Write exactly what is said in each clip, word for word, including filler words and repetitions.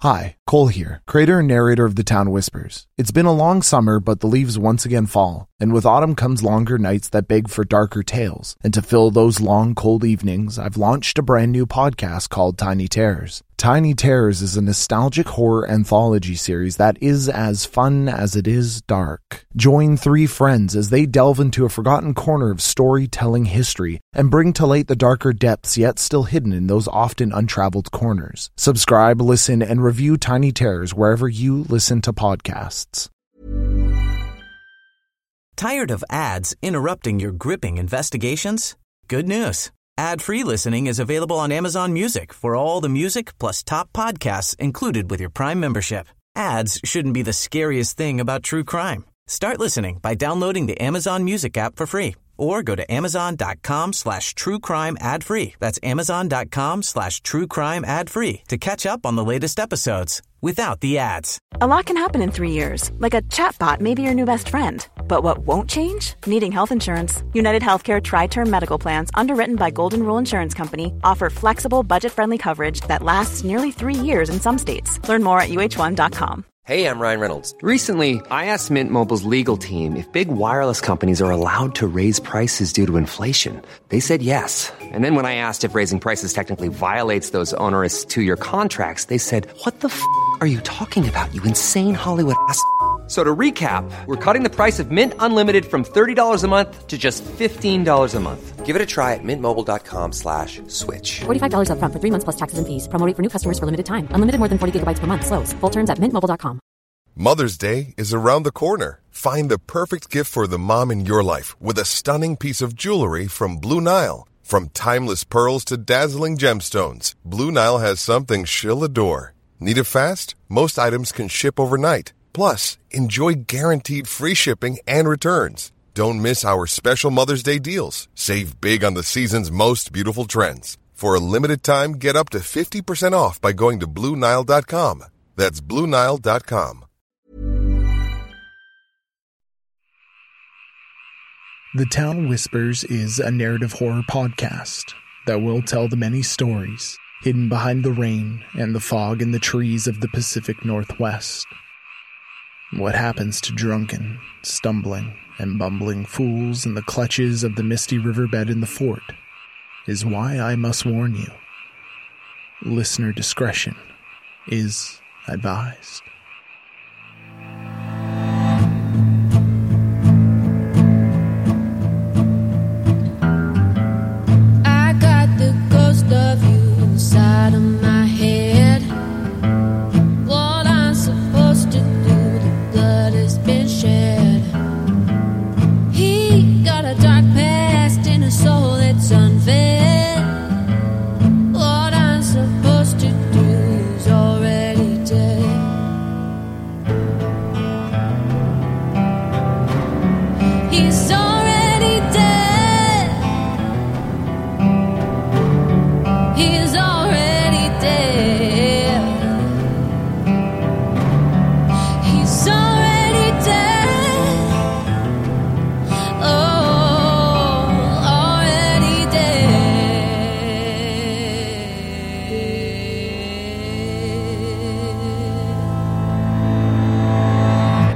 Hi, Cole here, creator and narrator of The Town Whispers. It's been a long summer, but the leaves once again fall, and with autumn comes longer nights that beg for darker tales. And to fill those long, cold evenings, I've launched a brand new podcast called Tiny Terrors. Tiny Terrors is a nostalgic horror anthology series that is as fun as it is dark. Join three friends as they delve into a forgotten corner of storytelling history and bring to light the darker depths yet still hidden in those often untraveled corners. Subscribe, listen, and review Tiny Terrors wherever you listen to podcasts. Tired of ads interrupting your gripping investigations? Good news. Ad-free listening is available on Amazon Music for all the music plus top podcasts included with your Prime membership. Ads shouldn't be the scariest thing about true crime. Start listening by downloading the Amazon Music app for free or go to amazon.com slash true crime ad free. That's amazon.com slash true crime ad free to catch up on the latest episodes without the ads. A lot can happen in three years, like a chatbot may be your new best friend. But what won't change? Needing health insurance. United Healthcare Tri-Term Medical Plans, underwritten by Golden Rule Insurance Company, offer flexible, budget-friendly coverage that lasts nearly three years in some states. Learn more at U H one dot com. Hey, I'm Ryan Reynolds. Recently, I asked Mint Mobile's legal team if big wireless companies are allowed to raise prices due to inflation. They said yes. And then when I asked if raising prices technically violates those onerous two-year contracts, they said, what the f*** are you talking about, you insane Hollywood ass f- So to recap, we're cutting the price of Mint Unlimited from thirty dollars a month to just fifteen dollars a month. Give it a try at mintmobile.com slash switch. forty-five dollars up front for three months plus taxes and fees. Promo rate for new customers for limited time. Unlimited more than forty gigabytes per month. Slows full terms at mint mobile dot com. Mother's Day is around the corner. Find the perfect gift for the mom in your life with a stunning piece of jewelry from Blue Nile. From timeless pearls to dazzling gemstones, Blue Nile has something she'll adore. Need it fast? Most items can ship overnight. Plus, enjoy guaranteed free shipping and returns. Don't miss our special Mother's Day deals. Save big on the season's most beautiful trends. For a limited time, get up to fifty percent off by going to Blue Nile dot com. That's Blue Nile dot com. The Town Whispers is a narrative horror podcast that will tell the many stories hidden behind the rain and the fog in the trees of the Pacific Northwest. What happens to drunken, stumbling, and bumbling fools in the clutches of the misty riverbed in the fort is why I must warn you. Listener discretion is advised. I got the ghost of you inside of my head. What I'm supposed to do, the blood has been shed. He got a dark past and a soul that's unfed. What I'm supposed to do is already dead. He's already dead. He's already dead. He's already dead. Oh, already dead.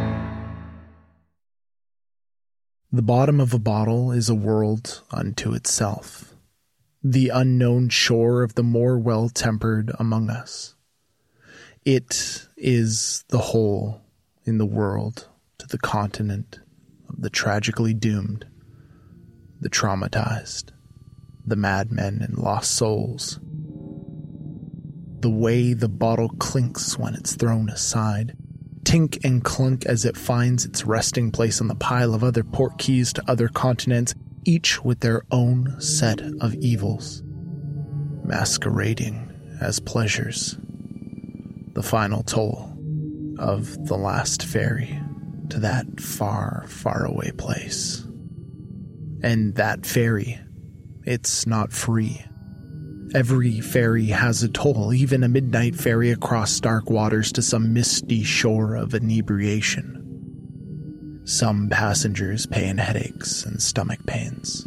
The bottom of a bottle is a world unto itself. The unknown shore of the more well-tempered among us. It is the hole in the world to the continent of the tragically doomed, the traumatized, the madmen and lost souls. The way the bottle clinks when it's thrown aside, tink and clunk as it finds its resting place on the pile of other port keys to other continents, each with their own set of evils, masquerading as pleasures. The final toll of the last ferry to that far, far away place. And that ferry, it's not free. Every ferry has a toll, even a midnight ferry across dark waters to some misty shore of inebriation. Some passengers pay in headaches and stomach pains.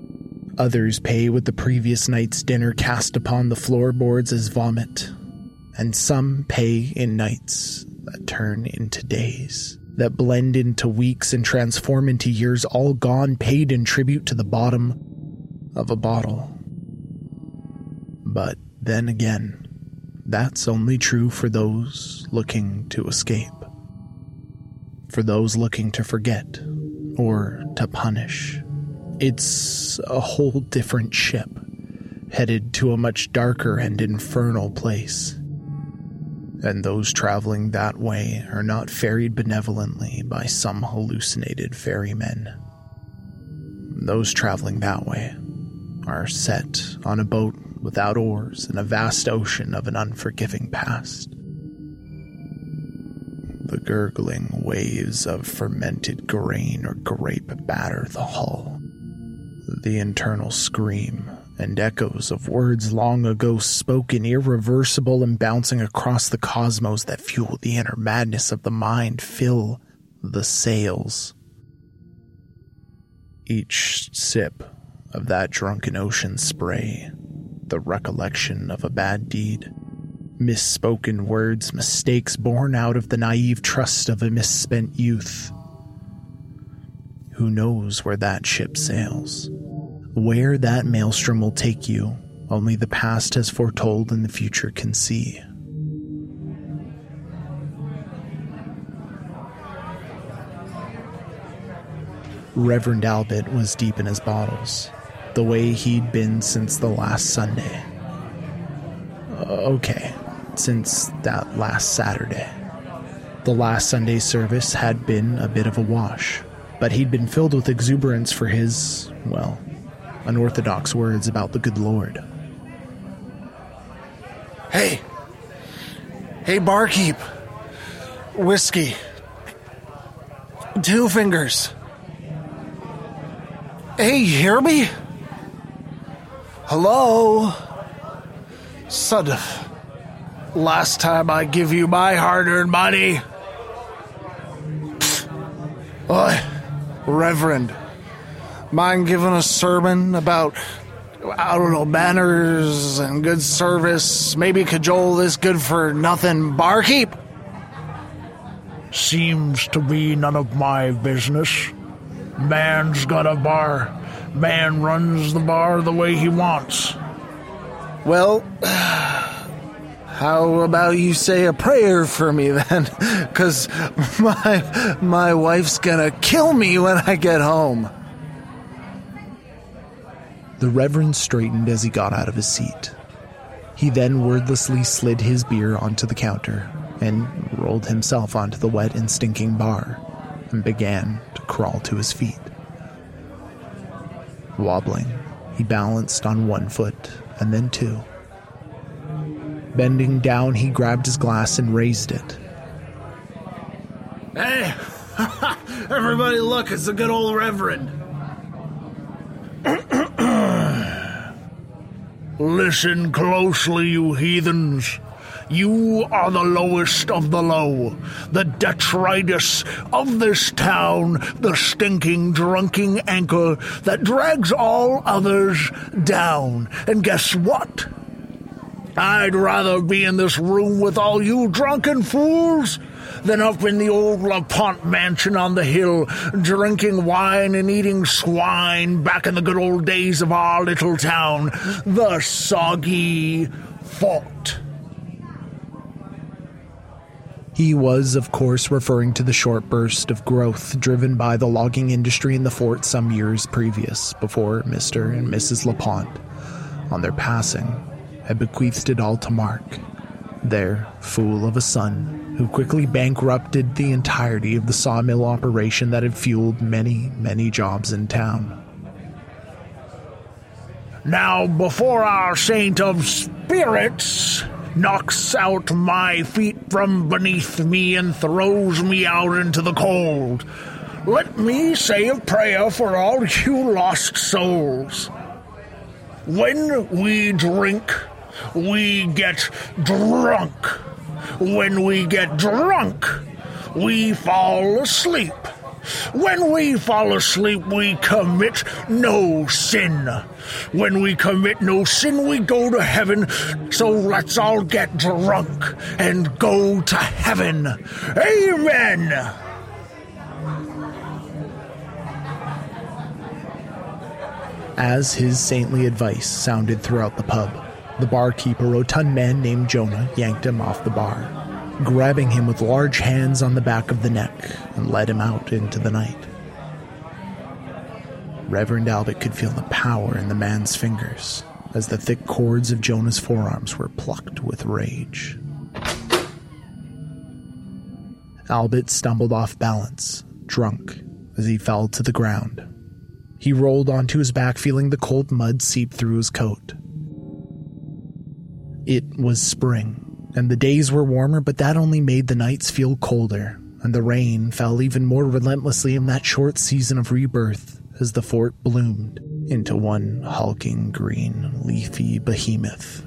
Others pay with the previous night's dinner cast upon the floorboards as vomit. and some pay in nights that turn into days, that blend into weeks and transform into years, all gone, paid in tribute to the bottom of a bottle. But then again, that's only true for those looking to escape, for those looking to forget or to punish. It's a whole different ship, headed to a much darker and infernal place. And those traveling that way are not ferried benevolently by some hallucinated ferrymen. Those traveling that way are set on a boat without oars in a vast ocean of an unforgiving past. The gurgling waves of fermented grain or grape batter the hull. The internal scream and echoes of words long ago spoken, irreversible and bouncing across the cosmos that fuel the inner madness of the mind, fill the sails. Each sip of that drunken ocean spray, the recollection of a bad deed, misspoken words, mistakes born out of the naive trust of a misspent youth. Who knows where that ship sails? Where that maelstrom will take you, only the past has foretold and the future can see. Reverend Albert was deep in his bottles, the way he'd been since the last Sunday. Uh, okay, since that last Saturday. The last Sunday service had been a bit of a wash, but he'd been filled with exuberance for his, well, unorthodox words about the good Lord. Hey! Hey, barkeep! Whiskey. Two fingers. Hey, you hear me? Hello? Son of... Last time I give you my hard-earned money. Oi, Reverend. Mind giving a sermon about, I don't know, manners and good service? Maybe cajole this good-for-nothing barkeep? Seems to be none of my business. Man's got a bar. Man runs the bar the way he wants. Well, how about you say a prayer for me then? Because my, my wife's gonna kill me when I get home. The Reverend straightened as he got out of his seat. He then wordlessly slid his beer onto the counter and rolled himself onto the wet and stinking bar and began to crawl to his feet. Wobbling, he balanced on one foot and then two. Bending down, he grabbed his glass and raised it. Hey! Everybody look, it's the good old Reverend. Listen closely, you heathens. You are the lowest of the low, the detritus of this town, the stinking, drunken anchor that drags all others down. And guess what? I'd rather be in this room with all you drunken fools than up in the old LaPont mansion on the hill, drinking wine and eating swine back in the good old days of our little town, the Soggy Fort. He was, of course, referring to the short burst of growth driven by the logging industry in the fort some years previous, before Mister and Missus LaPont, on their passing, had bequeathed it all to Mark, their fool of a son, who quickly bankrupted the entirety of the sawmill operation that had fueled many, many jobs in town. Now, before our saint of spirits knocks out my feet from beneath me and throws me out into the cold, let me say a prayer for all you lost souls. When we drink, we get drunk. When we get drunk, we fall asleep. When we fall asleep, we commit no sin. When we commit no sin, we go to heaven. So let's all get drunk and go to heaven. Amen. As his saintly advice sounded throughout the pub, the barkeep, a rotund man named Jonah, yanked him off the bar, grabbing him with large hands on the back of the neck and led him out into the night. Reverend Albert could feel the power in the man's fingers as the thick cords of Jonah's forearms were plucked with rage. Albert stumbled off balance, drunk, as he fell to the ground. He rolled onto his back, feeling the cold mud seep through his coat. It was spring, and the days were warmer, but that only made the nights feel colder, and the rain fell even more relentlessly in that short season of rebirth as the fort bloomed into one hulking green, leafy behemoth.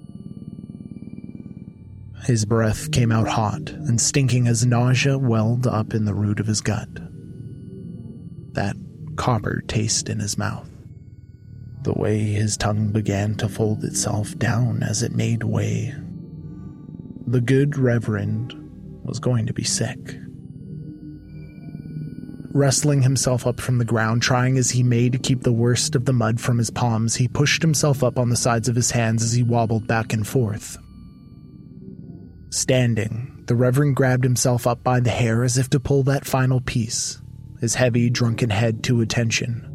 His breath came out hot and stinking as nausea welled up in the root of his gut. That copper taste in his mouth. The way his tongue began to fold itself down as it made way. The good Reverend was going to be sick. Wrestling himself up from the ground, trying as he may to keep the worst of the mud from his palms, he pushed himself up on the sides of his hands as he wobbled back and forth. Standing, the Reverend grabbed himself up by the hair as if to pull that final piece, his heavy, drunken head to attention.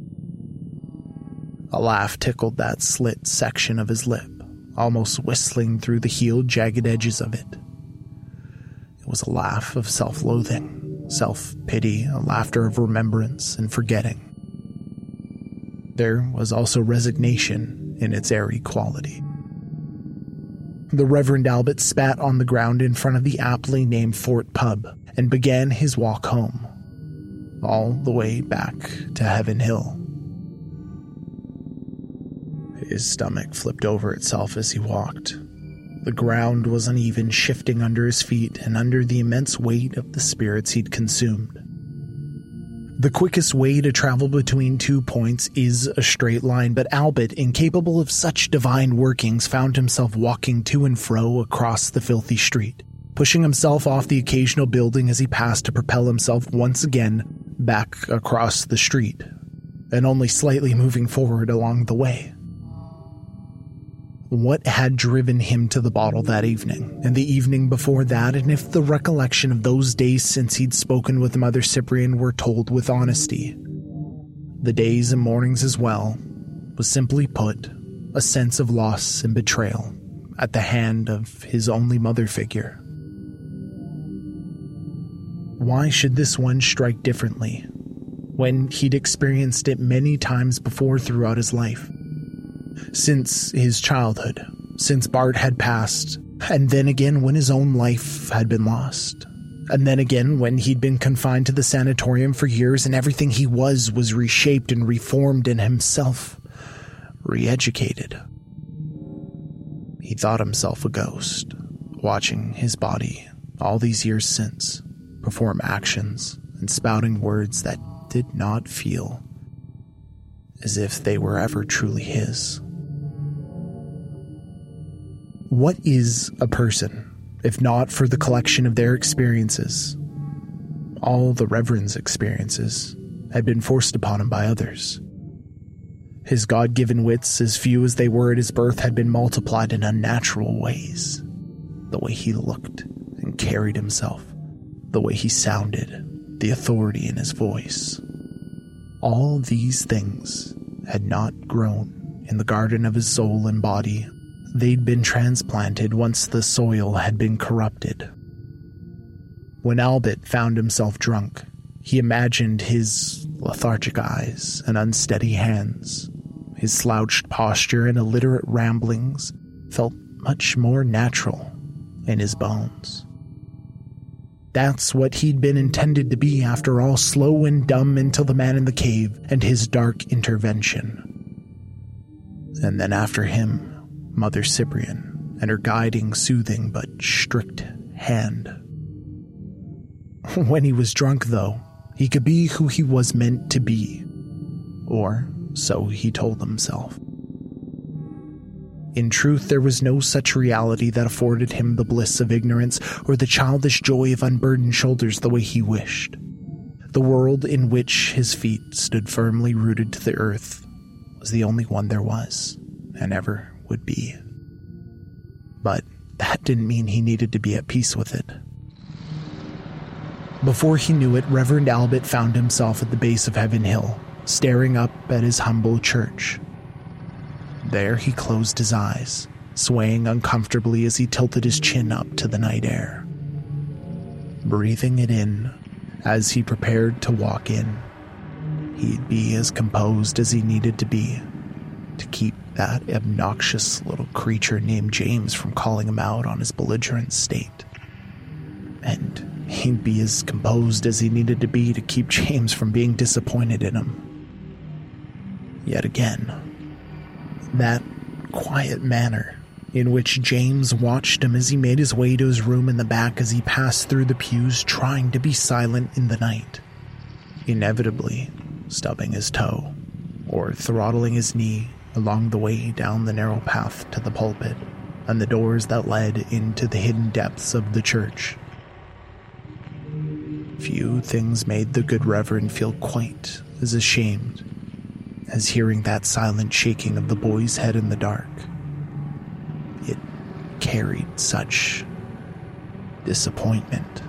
A laugh tickled that slit section of his lip, almost whistling through the healed, jagged edges of it. It was a laugh of self-loathing, self-pity, a laughter of remembrance and forgetting. There was also resignation in its airy quality. The Reverend Albert spat on the ground in front of the aptly named Fort Pub and began his walk home, all the way back to Heaven Hill. His stomach flipped over itself as he walked. The ground was uneven, shifting under his feet and under the immense weight of the spirits he'd consumed. The quickest way to travel between two points is a straight line, but Albert, incapable of such divine workings, found himself walking to and fro across the filthy street, pushing himself off the occasional building as he passed to propel himself once again back across the street, and only slightly moving forward along the way. What had driven him to the bottle that evening, and the evening before that, and if the recollection of those days since he'd spoken with Mother Cyprian were told with honesty, the days and mornings as well, was simply put, a sense of loss and betrayal at the hand of his only mother figure. Why should this one strike differently, when he'd experienced it many times before throughout his life? Since his childhood, since Bart had passed, and then again when his own life had been lost, and then again when he'd been confined to the sanatorium for years and everything he was was reshaped and reformed and himself re-educated. He thought himself a ghost, watching his body, all these years since, perform actions and spouting words that did not feel as if they were ever truly his. What is a person, if not for the collection of their experiences? All the Reverend's experiences had been forced upon him by others. His God-given wits, as few as they were at his birth, had been multiplied in unnatural ways. The way he looked and carried himself, the way he sounded, the authority in his voice. All these things had not grown in the garden of his soul and body. They'd been transplanted once the soil had been corrupted. When Albert found himself drunk, he imagined his lethargic eyes and unsteady hands. His slouched posture and illiterate ramblings felt much more natural in his bones. That's what he'd been intended to be after all, slow and dumb until the man in the cave and his dark intervention. And then after him, Mother Cyprian and her guiding, soothing, but strict hand. When he was drunk, though, He could be who he was meant to be, or so he told himself. In truth, there was no such reality that afforded him the bliss of ignorance or the childish joy of unburdened shoulders the way he wished. The world in which his feet stood firmly rooted to the earth was the only one there was, and ever would be. But that didn't mean he needed to be at peace with it. Before he knew it, Reverend Albert found himself at the base of Heaven Hill, staring up at his humble church. There he closed his eyes, swaying uncomfortably as he tilted his chin up to the night air. Breathing it in as he prepared to walk in, he'd be as composed as he needed to be to keep that obnoxious little creature named James from calling him out on his belligerent state. And he'd be as composed as he needed to be to keep James from being disappointed in him. Yet again, that quiet manner in which James watched him as he made his way to his room in the back as he passed through the pews trying to be silent in the night, inevitably stubbing his toe or throttling his knee along the way down the narrow path to the pulpit and the doors that led into the hidden depths of the church. Few things made the good Reverend feel quite as ashamed as hearing that silent shaking of the boy's head in the dark. It carried such disappointment.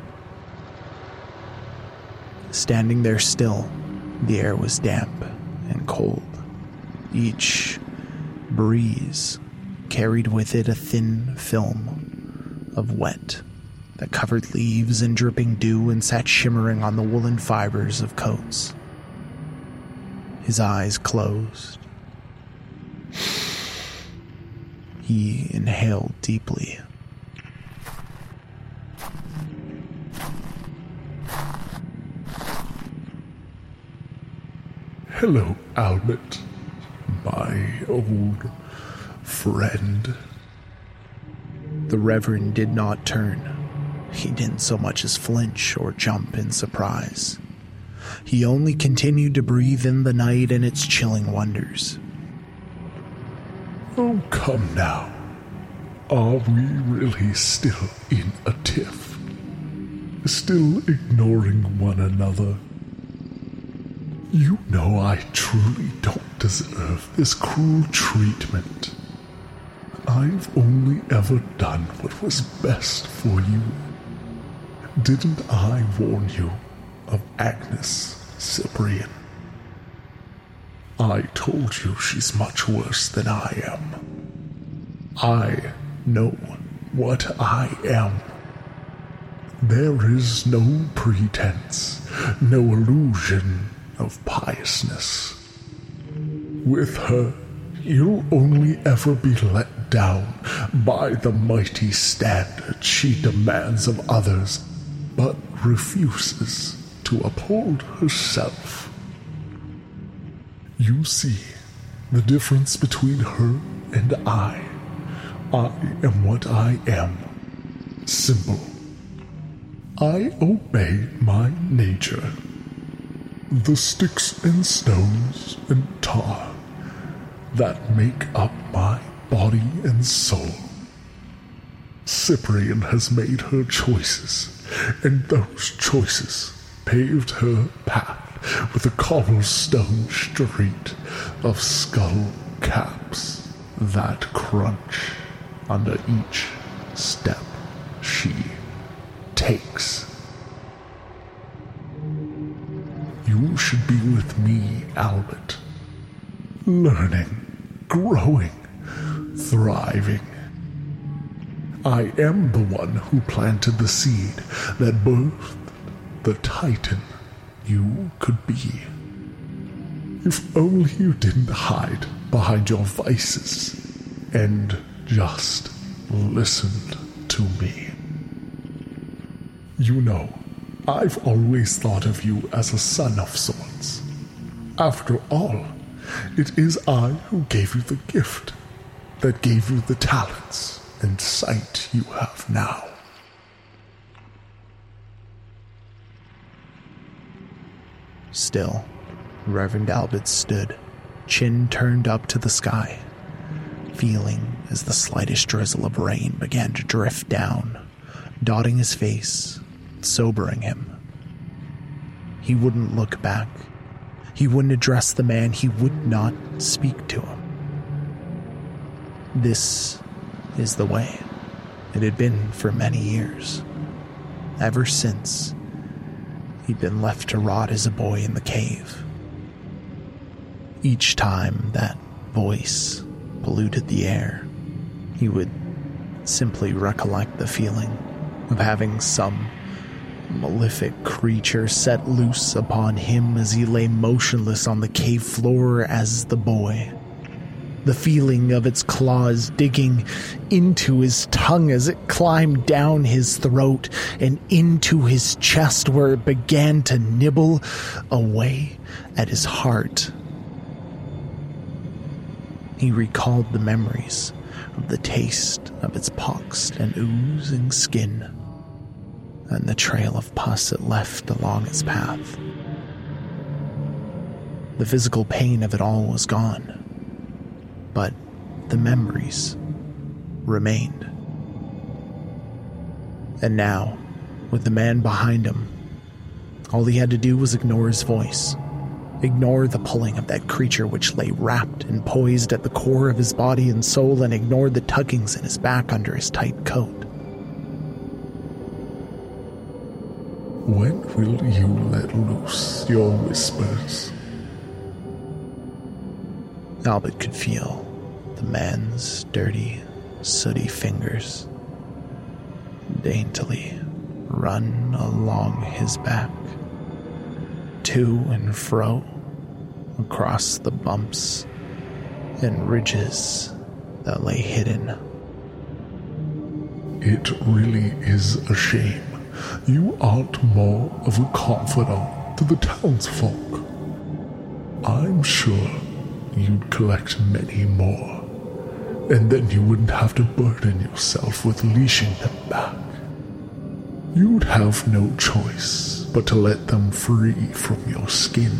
Standing there still, the air was damp and cold. Each breeze carried with it a thin film of wet that covered leaves and dripping dew and sat shimmering on the woolen fibers of coats. His eyes closed. He inhaled deeply. Hello, Albert, my old friend. The Reverend did not turn. He didn't so much as flinch or jump in surprise. He only continued to breathe in the night and its chilling wonders. Oh, come now. Are we really still in a tiff? Still ignoring one another? You know I truly don't deserve this cruel treatment. I've only ever done what was best for you. Didn't I warn you of Agnes Cyprian? I told you she's much worse than I am. I know what I am. There is no pretense, no illusion of piousness. With her, you'll only ever be let down by the mighty standard she demands of others, but refuses to uphold herself. You see the difference between her and I. I am what I am. Simple. I obey my nature. The sticks and stones and tar that make up my body and soul. Cyprian has made her choices, and those choices paved her path with a cobblestone street of skull caps that crunch under each step she takes. You should be with me, Albert. Learning, growing, thriving. I am the one who planted the seed that birthed the titan you could be. If only you didn't hide behind your vices and just listened to me. You know, I've always thought of you as a son of sorts. After all, it is I who gave you the gift, that gave you the talents and sight you have now. Still, Reverend Albert stood, chin turned up to the sky, feeling as the slightest drizzle of rain began to drift down, dotting his face, sobering him. He wouldn't look back. He wouldn't address the man. He would not speak to him. This is the way it had been for many years, ever since he'd been left to rot as a boy in the cave. Each time that voice polluted the air, he would simply recollect the feeling of having some malefic creature set loose upon him as he lay motionless on the cave floor as the boy. The feeling of its claws digging into his tongue as it climbed down his throat and into his chest, where it began to nibble away at his heart. He recalled the memories of the taste of its poxed and oozing skin, and the trail of pus it left along its path. The physical pain of it all was gone, but the memories remained. And now, with the man behind him, all he had to do was ignore his voice, ignore the pulling of that creature which lay wrapped and poised at the core of his body and soul, and ignore the tuggings in his back under his tight coat. When will you let loose your whispers? Albert could feel the man's dirty, sooty fingers daintily run along his back, to and fro, across the bumps and ridges that lay hidden. It really is a shame you aren't more of a confidant to the townsfolk. I'm sure you'd collect many more, and then you wouldn't have to burden yourself with leashing them back. You'd have no choice but to let them free from your skin.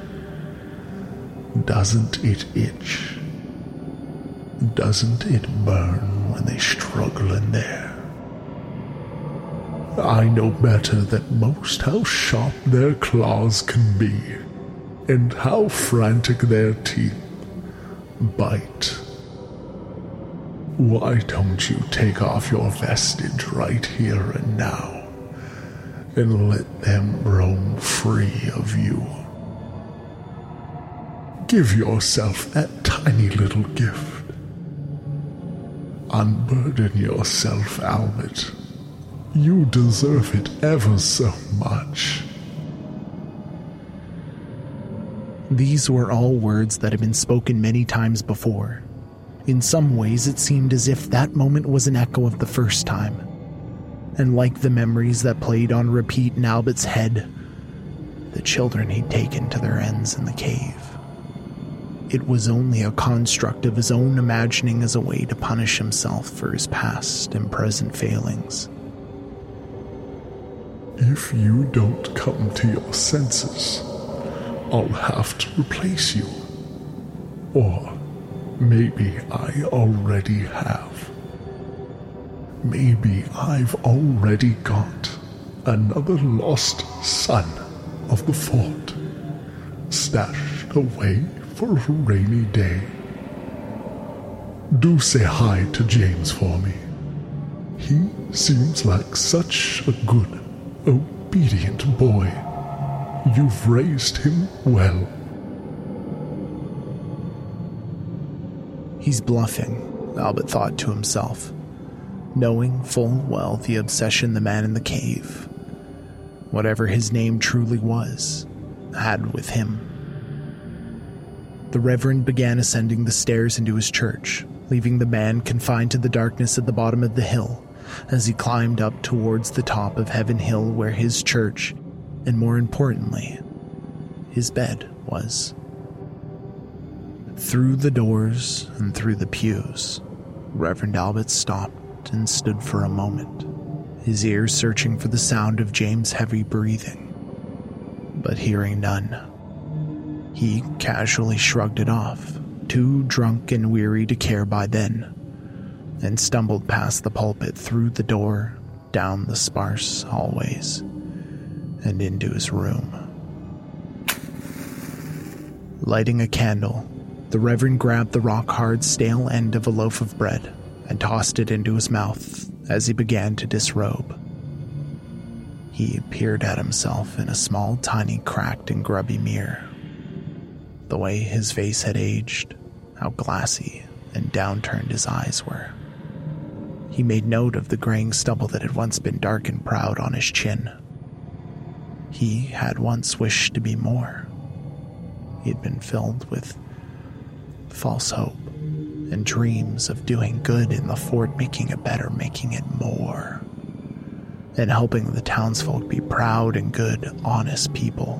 Doesn't it itch? Doesn't it burn when they struggle in there? I know better than most how sharp their claws can be, and how frantic their teeth bite. Why don't you take off your vestige right here and now, and let them roam free of you? Give yourself that tiny little gift. Unburden yourself, Albert. You deserve it ever so much. These were all words that had been spoken many times before. In some ways, it seemed as if that moment was an echo of the first time. And like the memories that played on repeat in Albert's head, the children he'd taken to their ends in the cave. It was only a construct of his own imagining as a way to punish himself for his past and present failings. If you don't come to your senses, I'll have to replace you. Or maybe I already have. Maybe I've already got another lost son of the fort, stashed away for a rainy day. Do say hi to James for me. He seems like such a good, obedient boy. You've raised him well. He's bluffing, Albert thought to himself, knowing full well the obsession the man in the cave, whatever his name truly was, had with him. The Reverend began ascending the stairs into his church, leaving the man confined to the darkness at the bottom of the hill as he climbed up towards the top of Heaven Hill, where his church, and more importantly, his bed was. Through the doors and through the pews, Reverend Albert stopped and stood for a moment, his ears searching for the sound of James' heavy breathing. but hearing none, he casually shrugged it off, too drunk and weary to care by then, and stumbled past the pulpit, through the door, down the sparse hallways, and into his room. Lighting a candle, the Reverend grabbed the rock-hard, stale end of a loaf of bread and tossed it into his mouth as he began to disrobe. He peered at himself in a small, tiny, cracked and grubby mirror. The way his face had aged, how glassy and downturned his eyes were. He made note of the graying stubble that had once been dark and proud on his chin. He had once wished to be more. He had been filled with false hope and dreams of doing good in the fort, making it better, making it more, and helping the townsfolk be proud and good, honest people.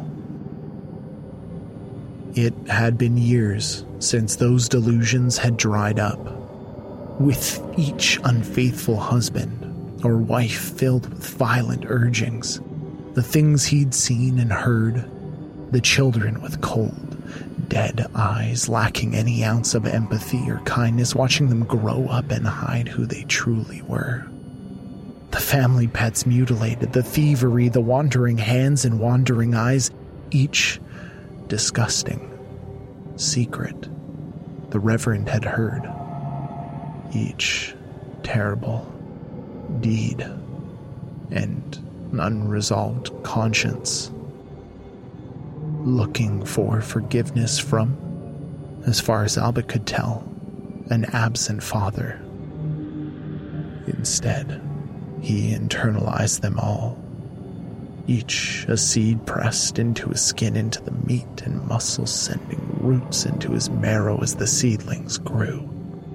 It had been years since those delusions had dried up, with each unfaithful husband or wife filled with violent urgings, the things he'd seen and heard, the children with cold, dead eyes lacking any ounce of empathy or kindness, watching them grow up and hide who they truly were. The family pets mutilated, the thievery, the wandering hands and wandering eyes, each disgusting secret the Reverend had heard, each terrible deed and unresolved conscience, looking for forgiveness from, as far as Albert could tell, an absent father. Instead, he internalized them all, each a seed pressed into his skin, into the meat and muscles, sending roots into his marrow as the seedlings grew.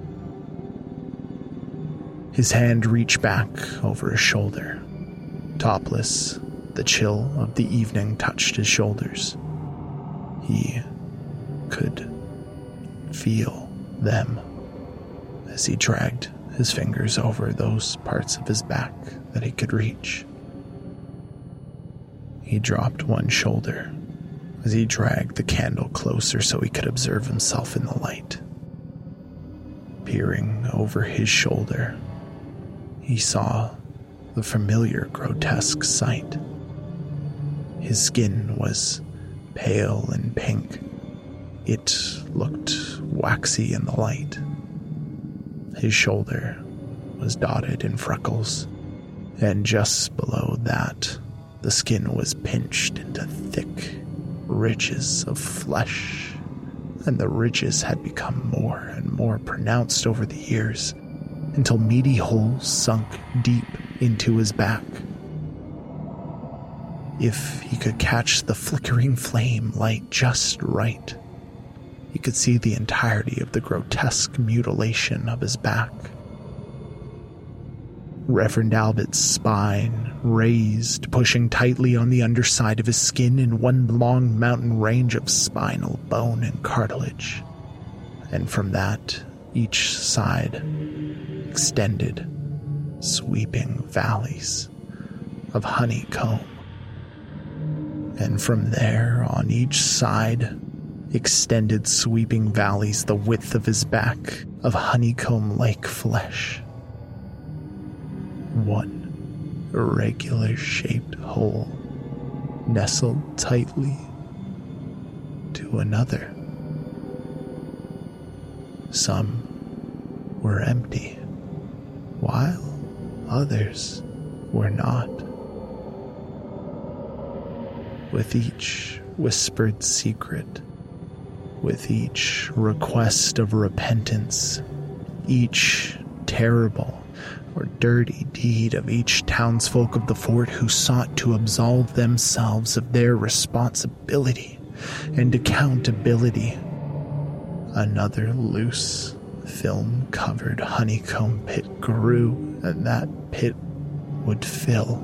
His hand reached back over his shoulder. Topless, the chill of the evening touched his shoulders. He could feel them as he dragged his fingers over those parts of his back that he could reach. He dropped one shoulder as he dragged the candle closer so he could observe himself in the light. Peering over his shoulder, he saw the familiar grotesque sight. His skin was pale and pink. It looked waxy in the light. His shoulder was dotted in freckles, and just below that, the skin was pinched into thick ridges of flesh, and the ridges had become more and more pronounced over the years, until meaty holes sunk deep into his back. If he could catch the flickering flame light just right, he could see the entirety of the grotesque mutilation of his back. Reverend Albert's spine raised, pushing tightly on the underside of his skin in one long mountain range of spinal bone and cartilage. And from that, each side extended sweeping valleys of honeycomb. And from there, on each side, extended sweeping valleys the width of his back of honeycomb-like flesh. One irregular-shaped hole nestled tightly to another. Some were empty, while others were not. With each whispered secret, with each request of repentance, each terrible or dirty deed of each townsfolk of the fort who sought to absolve themselves of their responsibility and accountability, another loose, film-covered honeycomb pit grew, and that pit would fill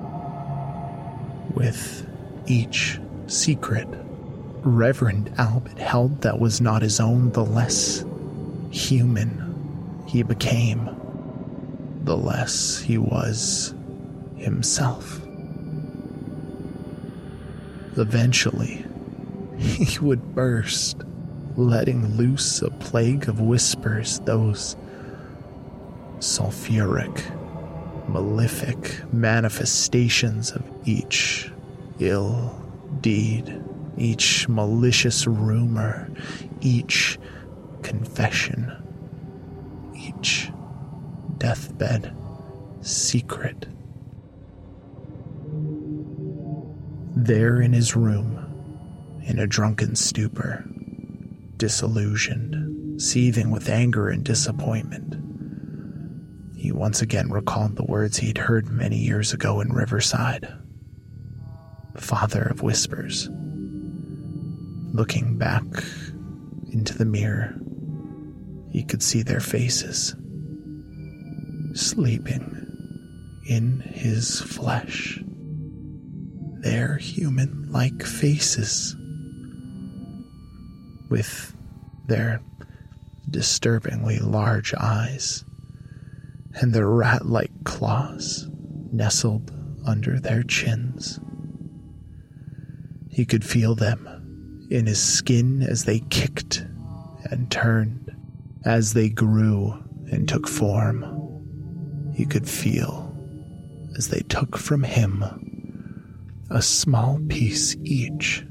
with each secret Reverend Albert held that was not his own. The less human he became, the less he was himself. Eventually, he would burst, letting loose a plague of whispers, those sulfuric, malefic manifestations of each ill deed, each malicious rumor, each confession, each deathbed secret. There in his room, in a drunken stupor, disillusioned, seething with anger and disappointment, he once again recalled the words he'd heard many years ago in Riverside. Father of Whispers. Looking back into the mirror, he could see their faces, sleeping in his flesh. Their human-like faces, with their disturbingly large eyes and their rat-like claws nestled under their chins. He could feel them in his skin as they kicked and turned, as they grew and took form. He could feel as they took from him a small piece each.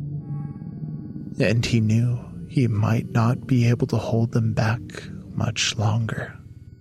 And he knew he might not be able to hold them back much longer.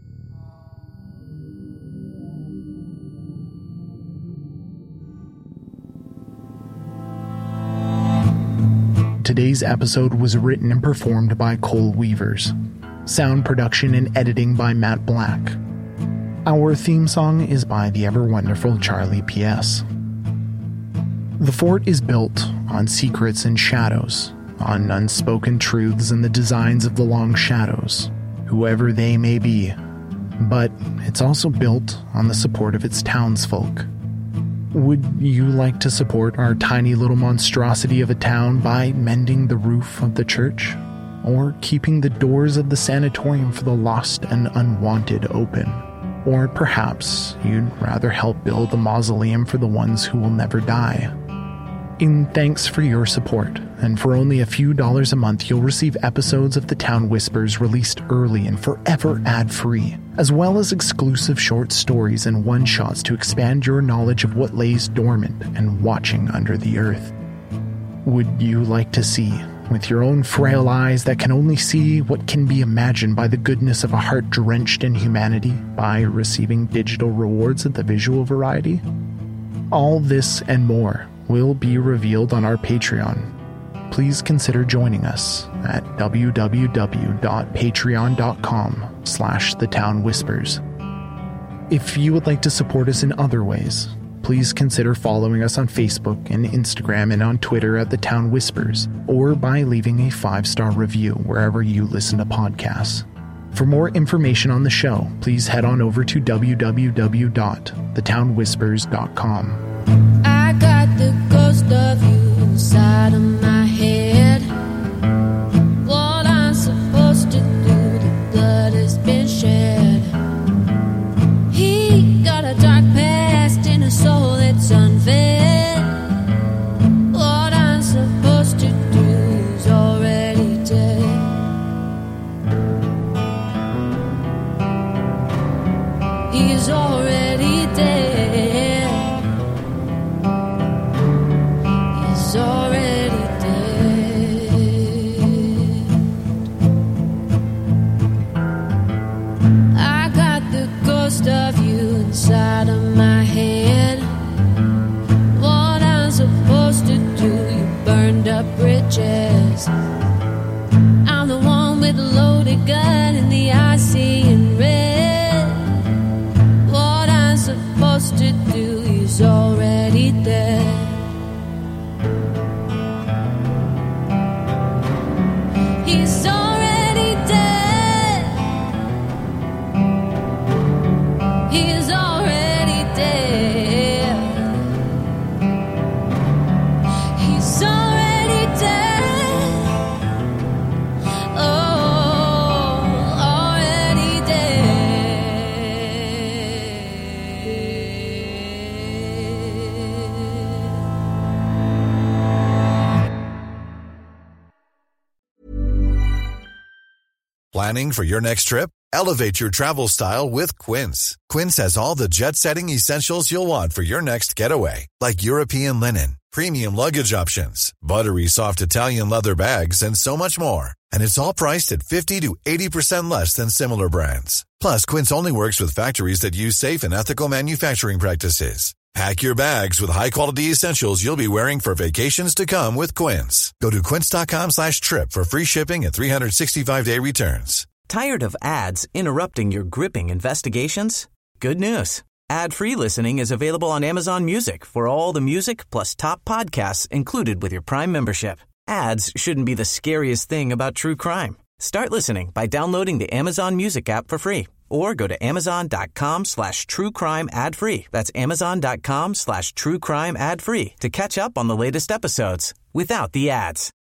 Today's episode was written and performed by Cole Weavers. Sound production and editing by Matt Black. Our theme song is by the ever-wonderful Charlie P S. The fort is built on secrets and shadows, on unspoken truths and the designs of the Long Shadows, whoever they may be. But it's also built on the support of its townsfolk. Would you like to support our tiny little monstrosity of a town by mending the roof of the church? Or keeping the doors of the sanatorium for the lost and unwanted open? Or perhaps you'd rather help build a mausoleum for the ones who will never die? In thanks for your support, and for only a few dollars a month, you'll receive episodes of The Town Whispers released early and forever ad-free, as well as exclusive short stories and one-shots to expand your knowledge of what lays dormant and watching under the earth. Would you like to see, with your own frail eyes that can only see what can be imagined by the goodness of a heart drenched in humanity, by receiving digital rewards of the visual variety? All this and more will be revealed on our Patreon. Please consider joining us at www.patreon.com slash the town whispers. If you would like to support us in other ways, please consider following us on Facebook and Instagram and on Twitter at The Town Whispers, or by leaving a five-star review wherever you listen to podcasts. For more information on the show, please head on over to w w w dot the town whispers dot com. I got the ghost of you inside of my head. What I'm supposed to do, the blood has been shed. He got a dark past and a soul that's unfed. What I'm supposed to do is already dead. He is already dead. He's already dead. I got the ghost of you inside of my head. What I'm supposed to do, you burned up bridges. I'm the one with the loaded gun and the I see in red. What I'm supposed to do is already dead. He's already dead. He's already dead. He's already dead. Planning for your next trip? Elevate your travel style with Quince. Quince has all the jet-setting essentials you'll want for your next getaway, like European linen, premium luggage options, buttery soft Italian leather bags, and so much more. And it's all priced at fifty to eighty percent less than similar brands. Plus, Quince only works with factories that use safe and ethical manufacturing practices. Pack your bags with high-quality essentials you'll be wearing for vacations to come with Quince. Go to quince.com slash trip for free shipping and three sixty-five day returns. Tired of ads interrupting your gripping investigations? Good news. Ad-free listening is available on Amazon Music for all the music plus top podcasts included with your Prime membership. Ads shouldn't be the scariest thing about true crime. Start listening by downloading the Amazon Music app for free or go to amazon.com slash true crime ad free. That's amazon.com slash true crime ad free to catch up on the latest episodes without the ads.